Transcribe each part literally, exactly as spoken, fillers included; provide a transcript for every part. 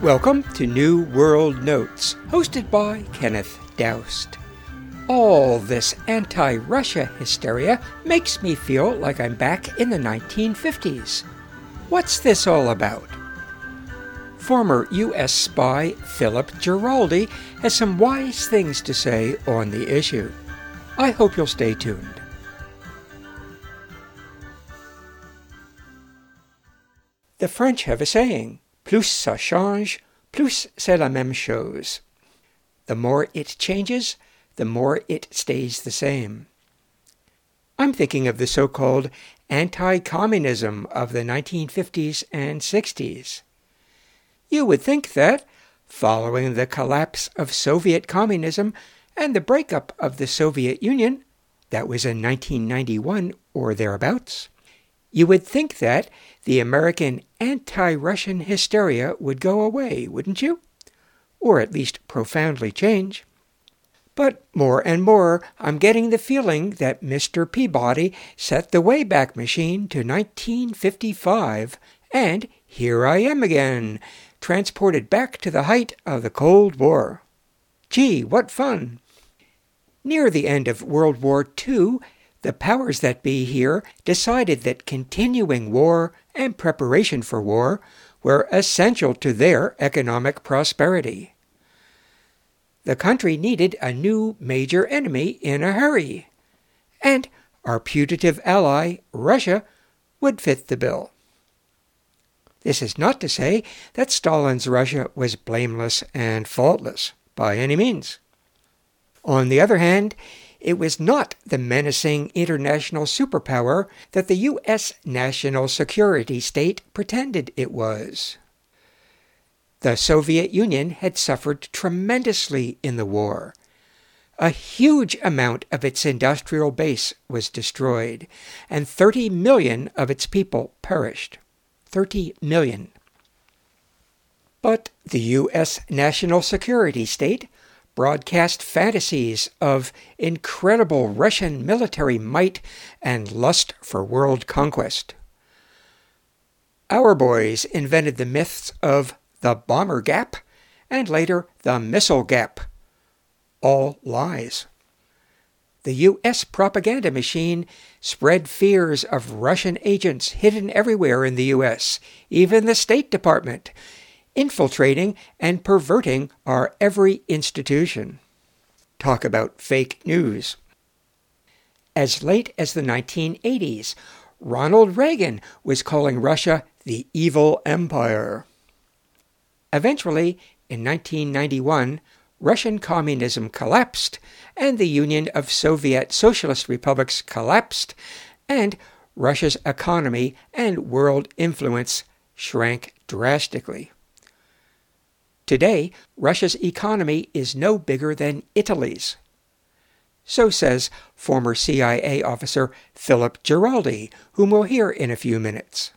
Welcome to New World Notes, hosted by Kenneth Doust. All this anti-Russia hysteria makes me feel like I'm back in the nineteen fifties. What's this all about? Former U S spy Philip Giraldi has some wise things to say on the issue. I hope you'll stay tuned. The French have a saying, plus ça change, plus c'est la même chose. The more it changes, the more it stays the same. I'm thinking of the so-called anti-communism of the nineteen fifties and sixties. You would think that, following the collapse of Soviet communism and the breakup of the Soviet Union, that was in nineteen ninety-one or thereabouts, you would think that the American anti-Russian hysteria would go away, wouldn't you? Or at least profoundly change. But more and more, I'm getting the feeling that Mister Peabody set the Wayback Machine to nineteen fifty-five, and here I am again, transported back to the height of the Cold War. Gee, what fun! Near the end of World War Two, the powers that be here decided that continuing war and preparation for war were essential to their economic prosperity. The country needed a new major enemy in a hurry, and our putative ally, Russia, would fit the bill. This is not to say that Stalin's Russia was blameless and faultless, by any means. On the other hand, it was not the menacing international superpower that the U S national security state pretended it was. The Soviet Union had suffered tremendously in the war. A huge amount of its industrial base was destroyed, and thirty million of its people perished. thirty million. But the U S national security state broadcast fantasies of incredible Russian military might and lust for world conquest. Our boys invented the myths of the bomber gap and later the missile gap. All lies. The U S propaganda machine spread fears of Russian agents hidden everywhere in the U S, even the State Department, infiltrating and perverting our every institution. Talk about fake news. As late as the nineteen eighties, Ronald Reagan was calling Russia the evil empire. Eventually, in nineteen ninety-one, Russian communism collapsed, and the Union of Soviet Socialist Republics collapsed, and Russia's economy and world influence shrank drastically. Today, Russia's economy is no bigger than Italy's. So says former C I A officer Philip Giraldi, whom we'll hear in a few minutes.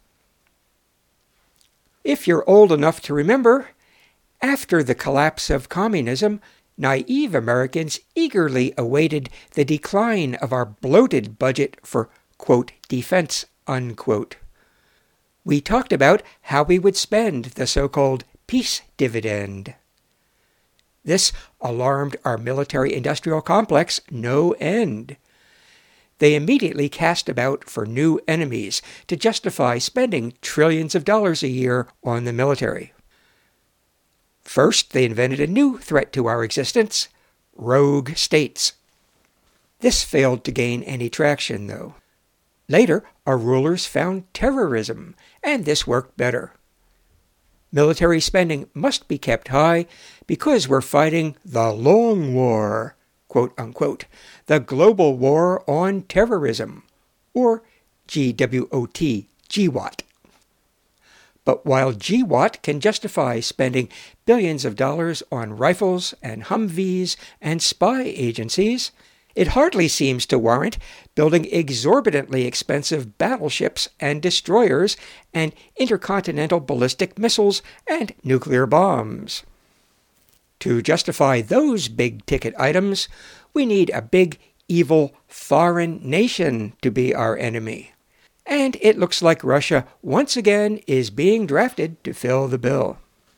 If you're old enough to remember, after the collapse of communism, naive Americans eagerly awaited the decline of our bloated budget for, quote, defense, unquote. We talked about how we would spend the so-called peace dividend. This alarmed our military-industrial complex no end. They immediately cast about for new enemies to justify spending trillions of dollars a year on the military. First, they invented a new threat to our existence, rogue states. This failed to gain any traction, though. Later, our rulers found terrorism, and this worked better. Military spending must be kept high because we're fighting the long war, quote unquote, the global war on terrorism, or G W O T, G W O T. But while G W O T can justify spending billions of dollars on rifles and Humvees and spy agencies, it hardly seems to warrant building exorbitantly expensive battleships and destroyers and intercontinental ballistic missiles and nuclear bombs. To justify those big-ticket items, we need a big, evil, foreign nation to be our enemy. And it looks like Russia once again is being drafted to fill the bill.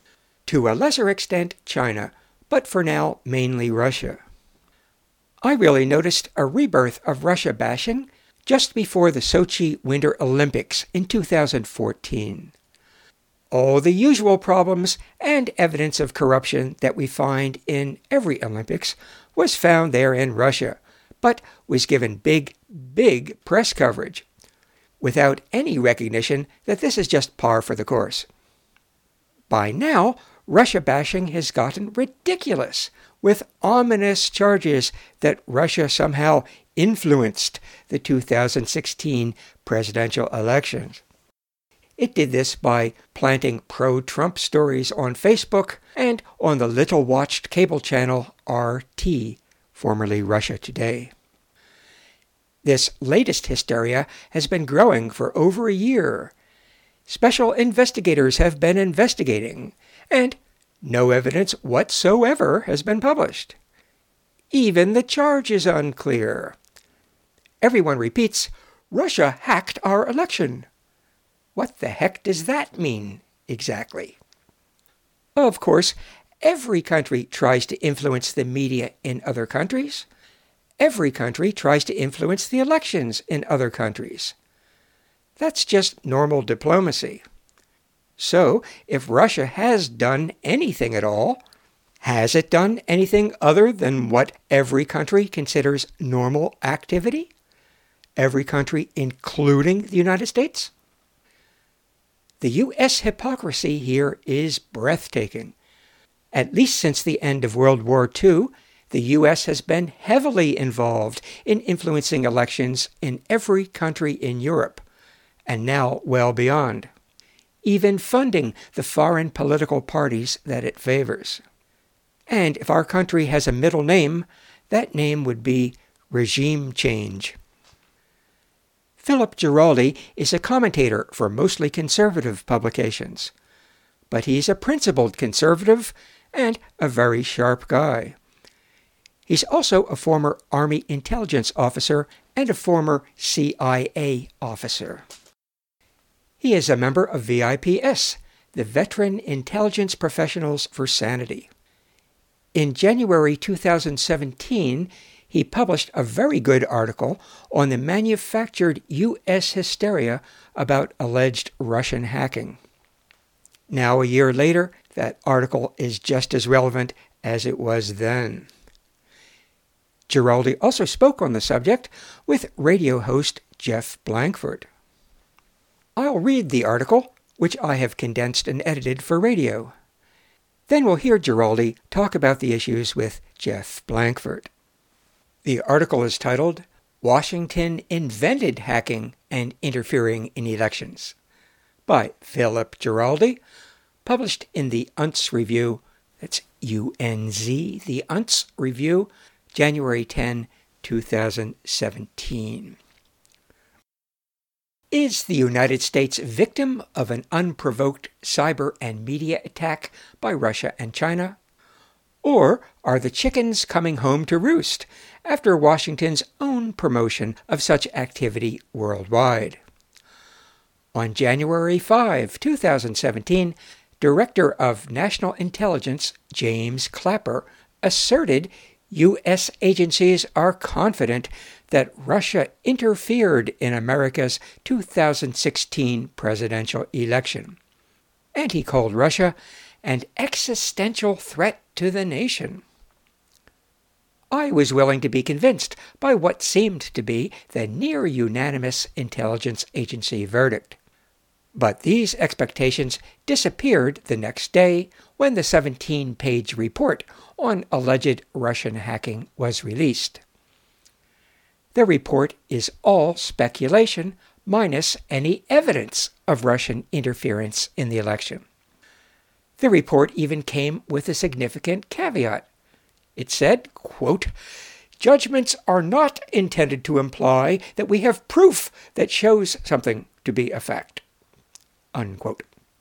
to a lesser extent China, but for now mainly Russia. I really noticed a rebirth of Russia bashing just before the Sochi Winter Olympics in two thousand fourteen. All the usual problems and evidence of corruption that we find in every Olympics was found there in Russia, but was given big, big press coverage, without any recognition that this is just par for the course. By now, Russia bashing has gotten ridiculous, with ominous charges that Russia somehow influenced the two thousand sixteen presidential elections. It did this by planting pro-Trump stories on Facebook and on the little-watched cable channel R T, formerly Russia Today. This latest hysteria has been growing for over a year. Special investigators have been investigating, and no evidence whatsoever has been published. Even the charge is unclear. Everyone repeats, "Russia hacked our election." What the heck does that mean, exactly? Of course, every country tries to influence the media in other countries. Every country tries to influence the elections in other countries. That's just normal diplomacy. So, if Russia has done anything at all, has it done anything other than what every country considers normal activity? Every country, including the United States? The U S hypocrisy here is breathtaking. At least since the end of World War Two, the U S has been heavily involved in influencing elections in every country in Europe, and now well beyond, even funding the foreign political parties that it favors. And if our country has a middle name, that name would be regime change. Philip Giraldi is a commentator for mostly conservative publications, but he's a principled conservative and a very sharp guy. He's also a former Army intelligence officer and a former C I A officer. He is a member of V I P S, the Veteran Intelligence Professionals for Sanity. In January two thousand seventeen, he published a very good article on the manufactured U S hysteria about alleged Russian hacking. Now, a year later, that article is just as relevant as it was then. Giraldi also spoke on the subject with radio host Jeff Blankford. I'll read the article, which I have condensed and edited for radio. Then we'll hear Giraldi talk about the issues with Jeff Blankford. The article is titled, "Washington Invented Hacking and Interfering in Elections," by Philip Giraldi, published in the U N Z Review, that's U N Z, the U N Z Review, January tenth, two thousand seventeen. Is the United States victim of an unprovoked cyber and media attack by Russia and China? Or are the chickens coming home to roost after Washington's own promotion of such activity worldwide? On January fifth, two thousand seventeen, Director of National Intelligence James Clapper asserted U S agencies are confident that Russia interfered in America's two thousand sixteen presidential election, and he called Russia an existential threat to the nation. I was willing to be convinced by what seemed to be the near-unanimous intelligence agency verdict. But these expectations disappeared the next day when the seventeen-page report on alleged Russian hacking was released. The report is all speculation, minus any evidence of Russian interference in the election. The report even came with a significant caveat. It said, quote, "Judgments are not intended to imply that we have proof that shows something to be a fact," unquote.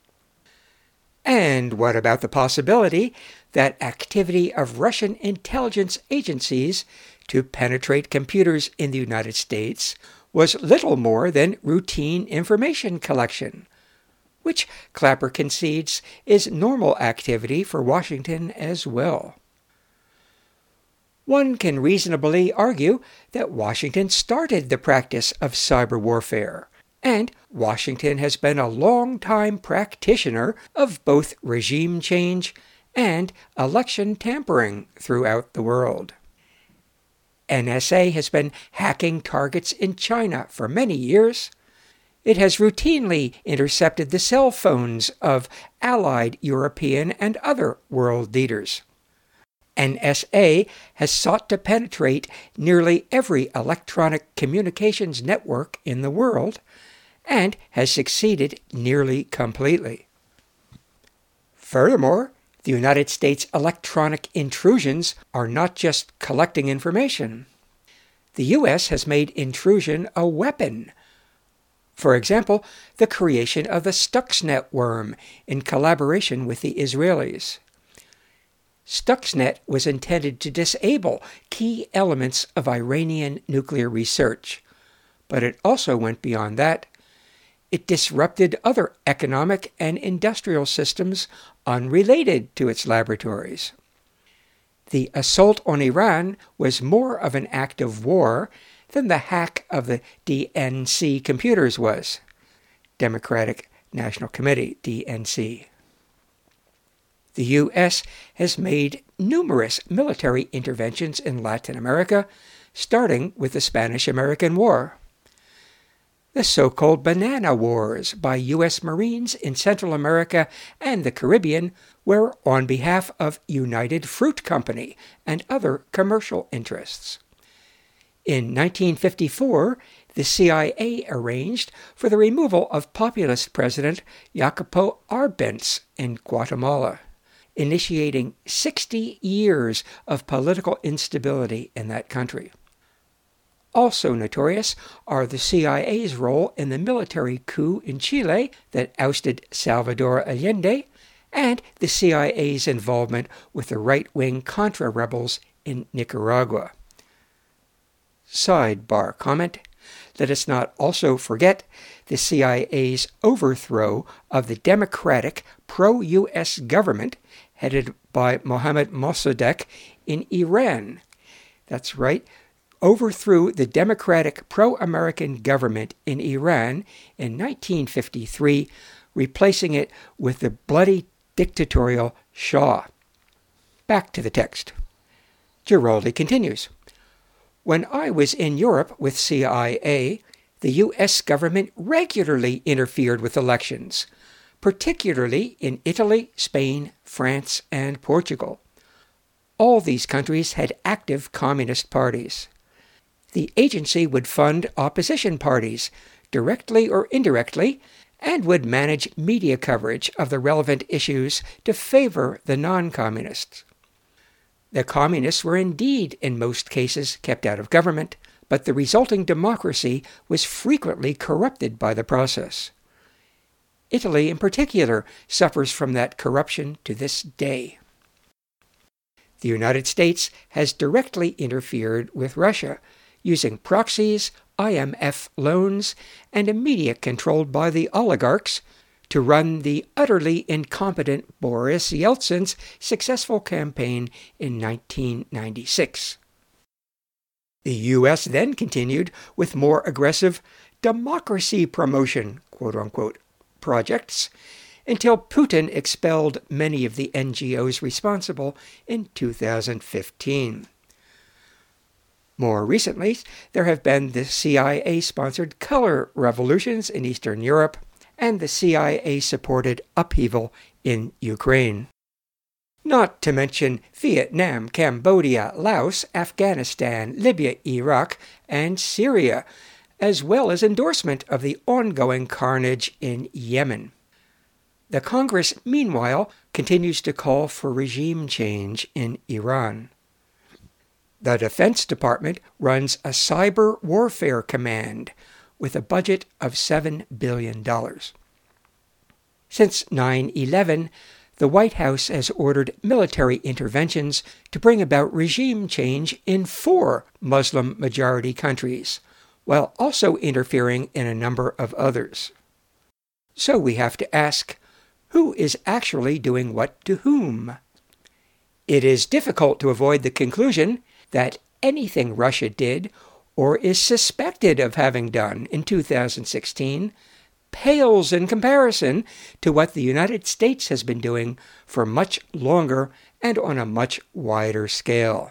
And what about the possibility that activity of Russian intelligence agencies to penetrate computers in the United States was little more than routine information collection, which Clapper concedes is normal activity for Washington as well. One can reasonably argue that Washington started the practice of cyber warfare, and Washington has been a long-time practitioner of both regime change and election tampering throughout the world. N S A has been hacking targets in China for many years. It has routinely intercepted the cell phones of allied European and other world leaders. N S A has sought to penetrate nearly every electronic communications network in the world and has succeeded nearly completely. Furthermore, the United States electronic intrusions are not just collecting information. The U S has made intrusion a weapon. For example, the creation of the Stuxnet worm in collaboration with the Israelis. Stuxnet was intended to disable key elements of Iranian nuclear research, but it also went beyond that. It disrupted other economic and industrial systems unrelated to its laboratories. The assault on Iran was more of an act of war than the hack of the D N C computers was. Democratic National Committee, D N C. The U S has made numerous military interventions in Latin America, starting with the Spanish-American War. The so-called Banana Wars by U S Marines in Central America and the Caribbean were on behalf of United Fruit Company and other commercial interests. In nineteen fifty-four, the C I A arranged for the removal of populist President Jacopo Arbenz in Guatemala, initiating sixty years of political instability in that country. Also notorious are the C I A's role in the military coup in Chile that ousted Salvador Allende, and the C I A's involvement with the right-wing Contra rebels in Nicaragua. Sidebar comment: let us not also forget the C I A's overthrow of the democratic pro-U S government headed by Mohammad Mossadegh in Iran. That's right, overthrew the democratic pro-American government in Iran in nineteen fifty-three, replacing it with the bloody dictatorial Shah. Back to the text. Giraldi continues. When I was in Europe with C I A, the U S government regularly interfered with elections, particularly in Italy, Spain, France, and Portugal. All these countries had active communist parties. The agency would fund opposition parties, directly or indirectly, and would manage media coverage of the relevant issues to favor the non-communists. The communists were indeed, in most cases, kept out of government, but the resulting democracy was frequently corrupted by the process. Italy, in particular, suffers from that corruption to this day. The United States has directly interfered with Russia, using proxies, I M F loans, and a media controlled by the oligarchs to run the utterly incompetent Boris Yeltsin's successful campaign in nineteen ninety-six. The U S then continued with more aggressive democracy promotion, quote-unquote, projects, until Putin expelled many of the N G Os responsible in two thousand fifteen. More recently, there have been the C I A-sponsored color revolutions in Eastern Europe and the C I A-supported upheaval in Ukraine. Not to mention Vietnam, Cambodia, Laos, Afghanistan, Libya, Iraq, and Syria, as well as endorsement of the ongoing carnage in Yemen. The Congress, meanwhile, continues to call for regime change in Iran. The Defense Department runs a cyber warfare command with a budget of seven billion dollars. Since nine eleven, the White House has ordered military interventions to bring about regime change in four Muslim-majority countries, while also interfering in a number of others. So we have to ask, who is actually doing what to whom? It is difficult to avoid the conclusion that anything Russia did or is suspected of having done in two thousand sixteen pales in comparison to what the United States has been doing for much longer and on a much wider scale.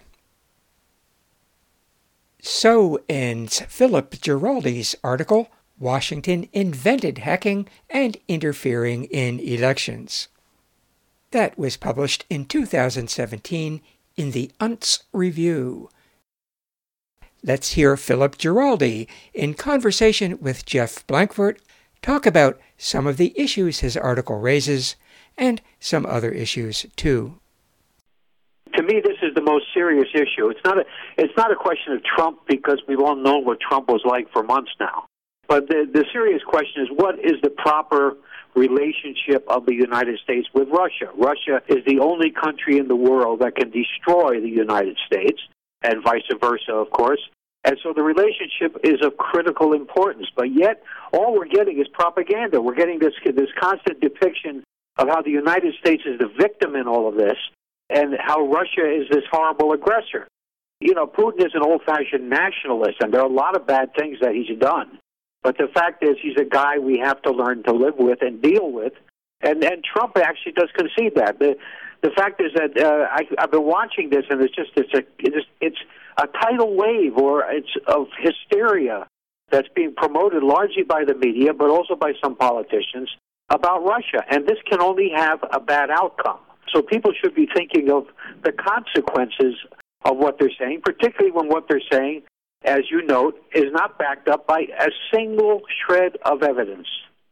So ends Philip Giraldi's article, Washington Invented Hacking and Interfering in Elections. That was published in two thousand seventeen in the Unz Review. Let's hear Philip Giraldi in conversation with Jeff Blankfort talk about some of the issues his article raises and some other issues too. To me, this is the most serious issue. It's not a it's not a question of Trump, because we've all known what Trump was like for months now. But the, the serious question is, what is the proper relationship of the United States with Russia? Russia is the only country in the world that can destroy the United States, and vice versa, of course. And so the relationship is of critical importance. But yet, all we're getting is propaganda. We're getting this this constant depiction of how the United States is the victim in all of this, and how Russia is this horrible aggressor. You know, Putin is an old-fashioned nationalist, and there are a lot of bad things that he's done. But the fact is, he's a guy we have to learn to live with and deal with. And and Trump actually does concede that. The the fact is that uh, I, I've been watching this, and it's just it's a it's it's a tidal wave, or it's of hysteria that's being promoted largely by the media, but also by some politicians, about Russia. And this can only have a bad outcome. So people should be thinking of the consequences of what they're saying, particularly when what they're saying, as you note, is not backed up by a single shred of evidence.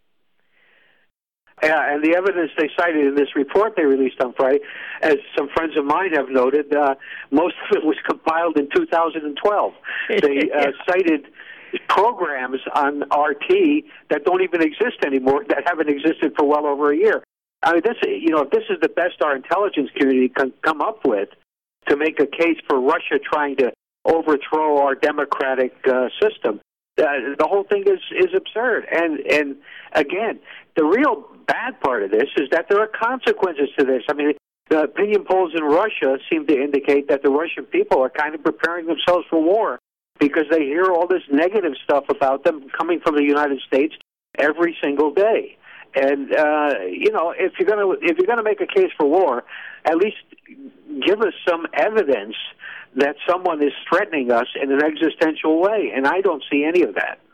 Uh, and the evidence they cited in this report they released on Friday, as some friends of mine have noted, uh, most of it was compiled in two thousand twelve. They uh, cited programs on R T that don't even exist anymore, that haven't existed for well over a year. I mean, this, you know, if this is the best our intelligence community can come up with to make a case for Russia trying to overthrow our democratic uh, system, uh, the whole thing is, is absurd. And and again, the real bad part of this is that there are consequences to this. I mean, the opinion polls in Russia seem to indicate that the Russian people are kind of preparing themselves for war, because they hear all this negative stuff about them coming from the United States every single day. And uh, you know, if you're gonna if you're gonna make a case for war, at least give us some evidence that someone is threatening us in an existential way, and I don't see any of that.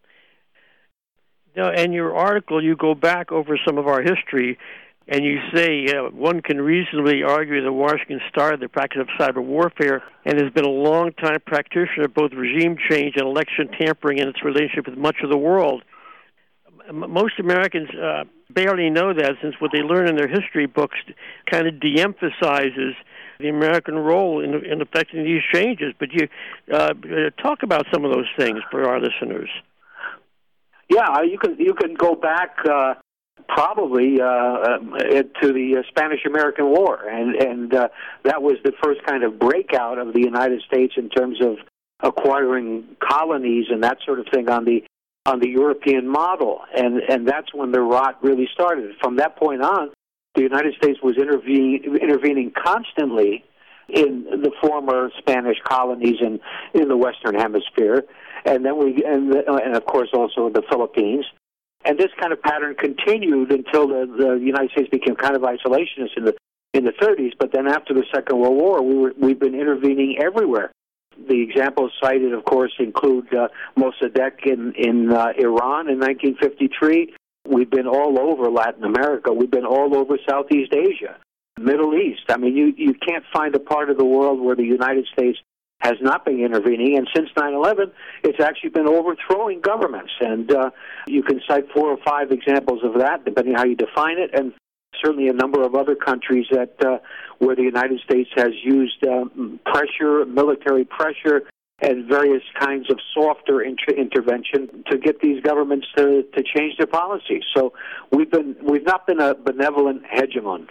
Now, in your article, you go back over some of our history, and you say uh, one can reasonably argue that Washington started the practice of cyber warfare and has been a long-time practitioner of both regime change and election tampering in its relationship with much of the world. Most Americans uh, barely know that, since what they learn in their history books kind of de-emphasizes the American role in, in affecting these changes. But you uh, talk about some of those things for our listeners. Yeah, you can you can go back uh, probably uh, uh, to the uh, Spanish-American War, and and uh, that was the first kind of breakout of the United States in terms of acquiring colonies and that sort of thing on the on the European model, and and that's when the rot really started. From that point on, the United States was intervening intervening constantly in the former Spanish colonies in in the Western Hemisphere. And then we, and, and of course also the Philippines. And this kind of pattern continued until the, the United States became kind of isolationist in the in the thirties. But then after the Second World War, we were, we've been intervening everywhere. The examples cited, of course, include uh, Mossadegh in, in uh, Iran in nineteen fifty-three. We've been all over Latin America. We've been all over Southeast Asia, Middle East. I mean, you, you can't find a part of the world where the United States has not been intervening, and since nine eleven, it's actually been overthrowing governments. And uh, you can cite four or five examples of that, depending on how you define it, and certainly a number of other countries that uh, where the United States has used uh, pressure, military pressure, and various kinds of softer inter- intervention to get these governments to, to change their policies. So we've been we've not been a benevolent hegemon.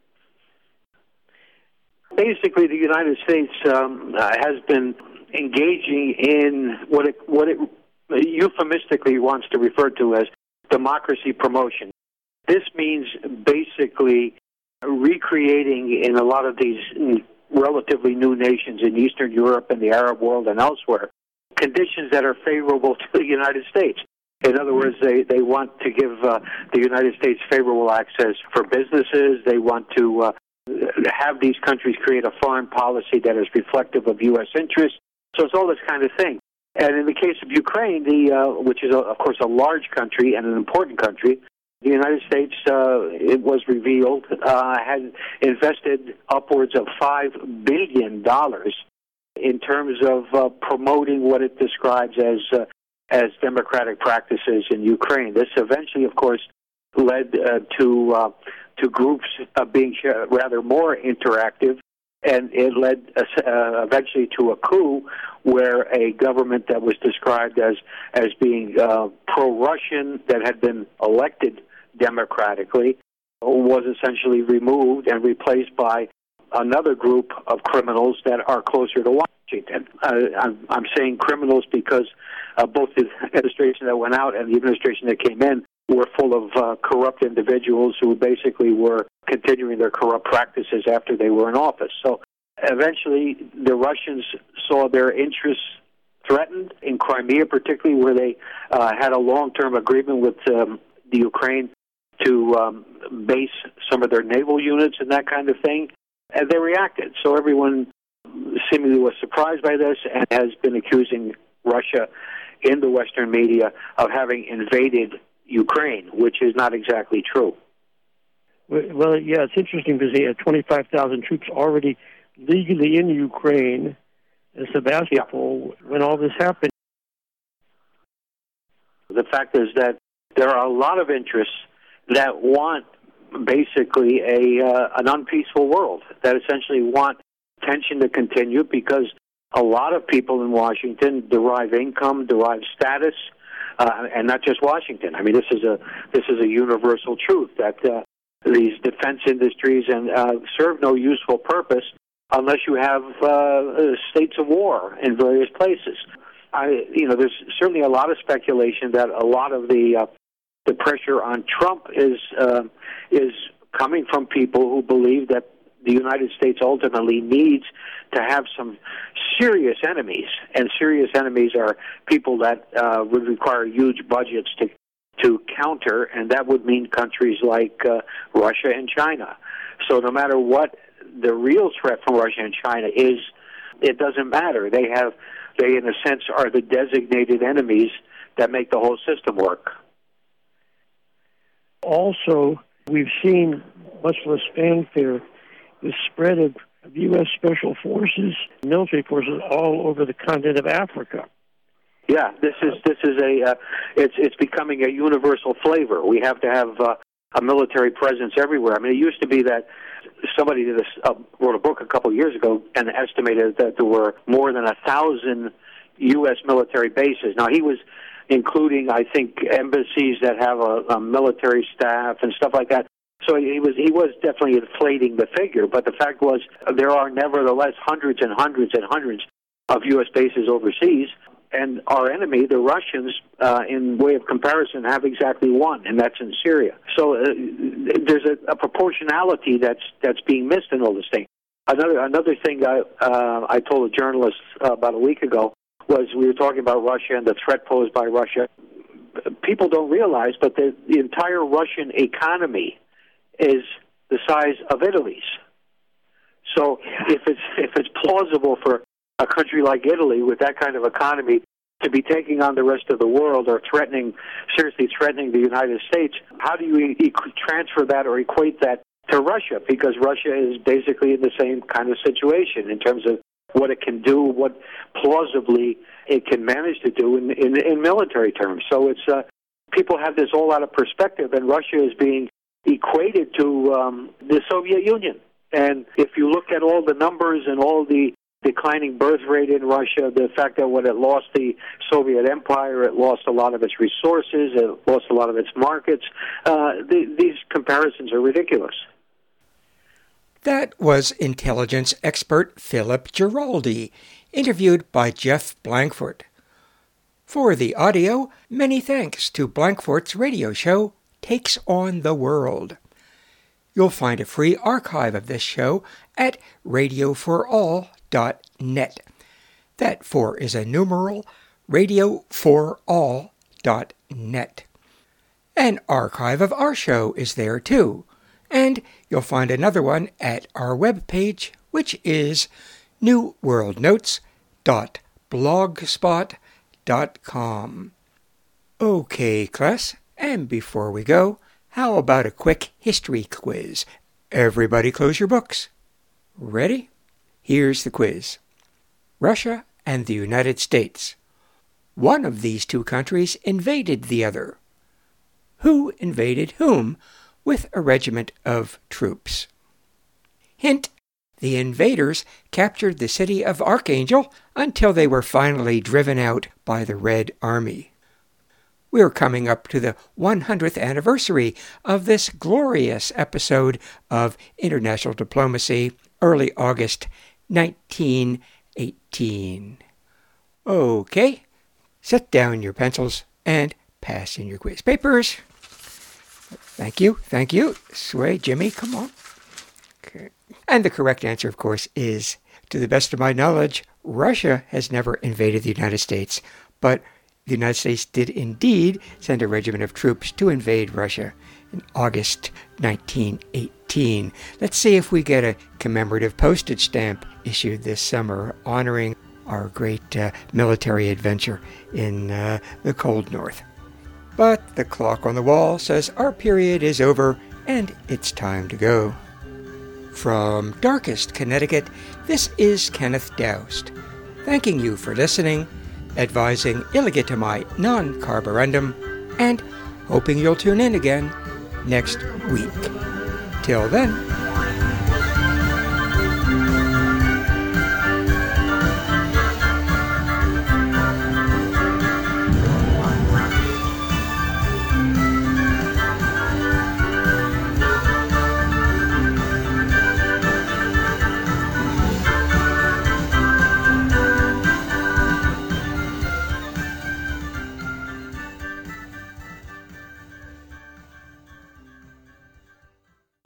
Basically, the United States um, uh, has been engaging in what it what it euphemistically wants to refer to as democracy promotion. This means basically recreating in a lot of these relatively new nations in Eastern Europe and the Arab world and elsewhere conditions that are favorable to the United States. In other words, they, they want to give uh, the United States favorable access for businesses. They want to uh, have these countries create a foreign policy that is reflective of U S interests. So it's all this kind of thing. And in the case of Ukraine, the uh, which is, a, of course, a large country and an important country, the United States, uh, it was revealed, uh, had invested upwards of five billion dollars in terms of uh, promoting what it describes as uh, as democratic practices in Ukraine. This eventually, of course, led uh, to uh, to groups uh, being rather more interactive, and it led uh, eventually to a coup where a government that was described as as being uh, pro-Russian, that had been elected democratically, was essentially removed and replaced by another group of criminals that are closer to Washington. Uh, I'm, I'm saying criminals because uh, both the administration that went out and the administration that came in were full of uh, corrupt individuals who basically were continuing their corrupt practices after they were in office. So eventually the Russians saw their interests threatened in Crimea, particularly where they uh, had a long-term agreement with um, the Ukraine to um, base some of their naval units and that kind of thing. And they reacted. So everyone seemingly was surprised by this and has been accusing Russia in the Western media of having invaded Ukraine, which is not exactly true. Well, yeah, it's interesting because they had twenty-five thousand troops already legally in Ukraine in Sebastopol yeah. when all this happened. The fact is that there are a lot of interests that want basically a uh, an unpeaceful world, that essentially want tension to continue because a lot of people in Washington derive income, derive status, uh, and not just Washington. I mean, this is a this is a universal truth that uh, these defense industries and uh, serve no useful purpose unless you have uh, states of war in various places. I, you know, there's certainly a lot of speculation that a lot of the uh, the pressure on Trump is uh, is coming from people who believe that the United States ultimately needs to have some serious enemies, and serious enemies are people that uh, would require huge budgets to to counter, and that would mean countries like uh, Russia and China. So no matter what the real threat from Russia and China is, it doesn't matter. They have, they in a sense are the designated enemies that make the whole system work. Also, we've seen much less fanfare, the spread of, of U S Special Forces, military forces all over the continent of Africa. Yeah, this is this is a uh, it's it's becoming a universal flavor. We have to have uh, a military presence everywhere. I mean, it used to be that somebody did a, uh, wrote a book a couple of years ago and estimated that there were more than a thousand U S military bases. Now he was including, I think, embassies that have a, a military staff and stuff like that. So he was he was definitely inflating the figure. But the fact was, there are nevertheless hundreds and hundreds and hundreds of U S bases overseas. And our enemy, the Russians, uh, in way of comparison, have exactly one, and that's in Syria. So uh, there's a, a proportionality that's that's being missed in all this thing. Another another thing I uh, I told a journalist uh, about a week ago was we were talking about Russia and the threat posed by Russia. People don't realize, but the, the entire Russian economy is the size of Italy's. So if it's if it's plausible for a country like Italy with that kind of economy to be taking on the rest of the world or threatening, seriously threatening the United States, how do you e- transfer that or equate that to Russia? Because Russia is basically in the same kind of situation in terms of what it can do, what plausibly it can manage to do in, in, in military terms. So it's uh, people have this all out of perspective, and Russia is being equated to um, the Soviet Union. And if you look at all the numbers and all the declining birth rate in Russia, the fact that when it lost the Soviet Empire, it lost a lot of its resources, it lost a lot of its markets, uh, the, these comparisons are ridiculous. That was intelligence expert Philip Giraldi, interviewed by Jeff Blankford. For the audio, many thanks to Blankfort's radio show, Takes on the World. You'll find a free archive of this show at radio for all dot net. That four is a numeral, radio for all dot net. An archive of our show is there too, and you'll find another one at our webpage, which is new world notes dot blogspot dot com. Okay, class, and before we go, how about a quick history quiz? Everybody close your books. Ready? Here's the quiz. Russia and the United States. One of these two countries invaded the other. Who invaded whom with a regiment of troops? Hint, the invaders captured the city of Archangel until they were finally driven out by the Red Army. We're coming up to the one hundredth anniversary of this glorious episode of International Diplomacy, early August nineteen eighteen. Okay, set down your pencils and pass in your quiz papers. Thank you, thank you. Sway, Jimmy, come on. Okay. And the correct answer, of course, is, to the best of my knowledge, Russia has never invaded the United States, but the United States did indeed send a regiment of troops to invade Russia in August nineteen eighteen. Let's see if we get a commemorative postage stamp issued this summer honoring our great uh, military adventure in uh, the cold north. But the clock on the wall says our period is over and it's time to go. From Darkest, Connecticut, this is Kenneth Doust, thanking you for listening, advising illegitimai non carborundum, and hoping you'll tune in again next week. Till then,